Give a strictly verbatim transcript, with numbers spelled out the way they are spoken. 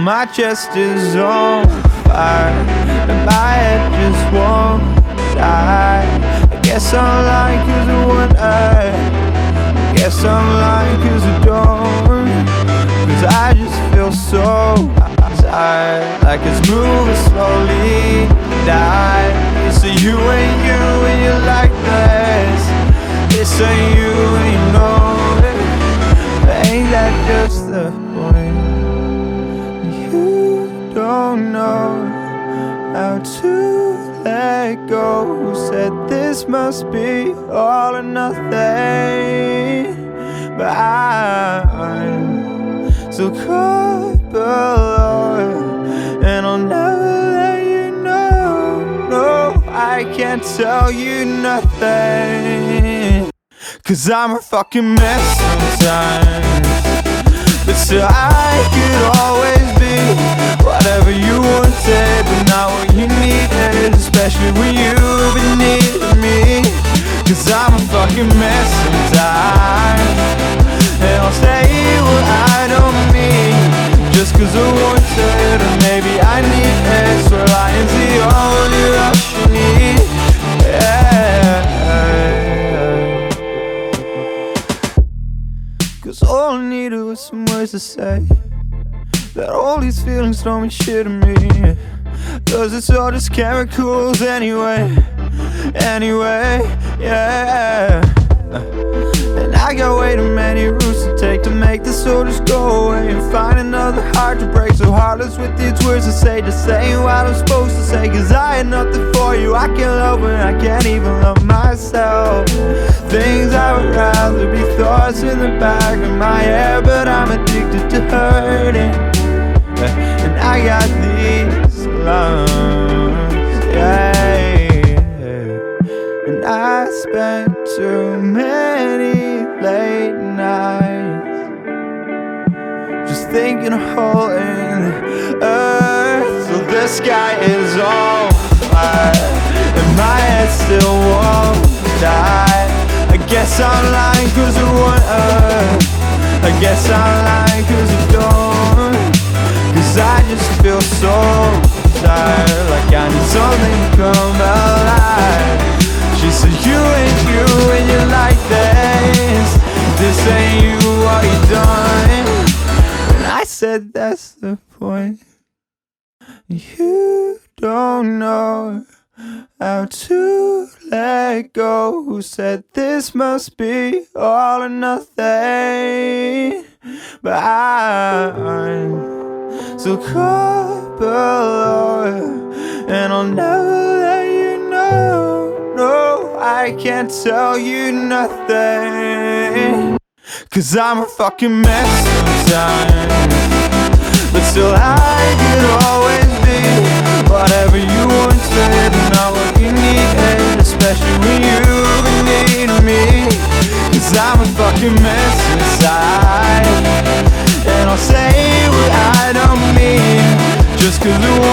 my chest is on fire and my head just won't die. I guess I'm lying cause I want I guess I'm lying cause I don't, cause I just feel so tired, like it's moving slowly die. It's a you and you and you like this. It's a you and you know it. But ain't that just the point? You don't know how to let go. Who said this must be all or nothing? But I'm so caught below, and I'll never let you know. No, I can't tell you nothing, cause I'm a fucking mess sometimes. But still I could always be whatever you wanted, but not what you needed, especially when you've been needing me. Cause I'm a fucking mess sometimes, and I'll say what I don't mean, just cause I want it, or maybe I need it. Swear lying's the only rush you need, yeah. Cause all I needed was some words to say, that all these feelings don't mean shit to me, cause it's all just chemicals anyway, anyway, yeah. And I got way too many routes to take to make this all just go away, and find another heart to break so heartless with these words to say, just saying what I'm supposed to say. Cause I had nothing for you, I can't love when I can't even love myself. Things I would rather be thoughts in the back of my head, but I'm addicted to hurting, and I got these lungs, yeah. And I spent too many late nights just thinking of hole in the earth. So the sky is on fire and my head still won't die. I guess I'm lying cause I want earth, I guess I'm lying cause I don't, cause I just feel so tired, like I need something to come alive. She said you ain't you and you like this, this ain't you, what you done? And I said that's the point. You don't know how to let go. Who said this must be all or nothing? But I'm so caught below, and I'll never let you know. No, I can't tell you nothing, cause I'm a fucking mess sometimes. But still I could always be whatever you wanted, and not what you needed, especially when you've been needing me. Cause I'm a fucking mess inside, and I'll say what I don't mean, just cause I